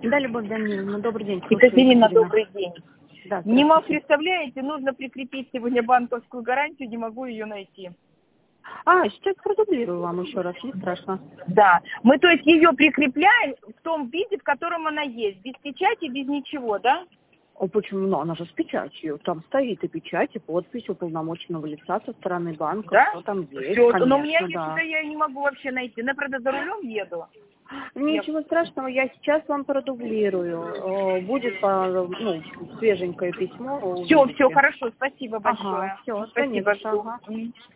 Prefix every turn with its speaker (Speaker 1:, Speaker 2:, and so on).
Speaker 1: Да, Любовь Даниловна, добрый день.
Speaker 2: Екатерина, добрый день.
Speaker 1: Да,
Speaker 2: не могу, представляете, нужно прикрепить сегодня банковскую гарантию, не могу ее найти.
Speaker 1: Сейчас продублирую вам еще раз, не страшно.
Speaker 2: Да, мы то есть ее прикрепляем в том виде, в котором она есть, без печати, без ничего, да?
Speaker 1: Почему? Ну, она же с печатью. Там стоит и печать, и подпись уполномоченного лица со стороны банка.
Speaker 2: Да?
Speaker 1: Что там есть,
Speaker 2: Все,
Speaker 1: конечно,
Speaker 2: но мне
Speaker 1: да.
Speaker 2: что-то я не могу вообще найти. Я, правда, за рулем еду.
Speaker 1: Ничего страшного, я сейчас вам продублирую. Будет свеженькое письмо.
Speaker 2: Все,
Speaker 1: Увидите.
Speaker 2: хорошо, спасибо
Speaker 1: Ага,
Speaker 2: большое.
Speaker 1: все,
Speaker 2: Спасибо.
Speaker 1: конечно. Ага.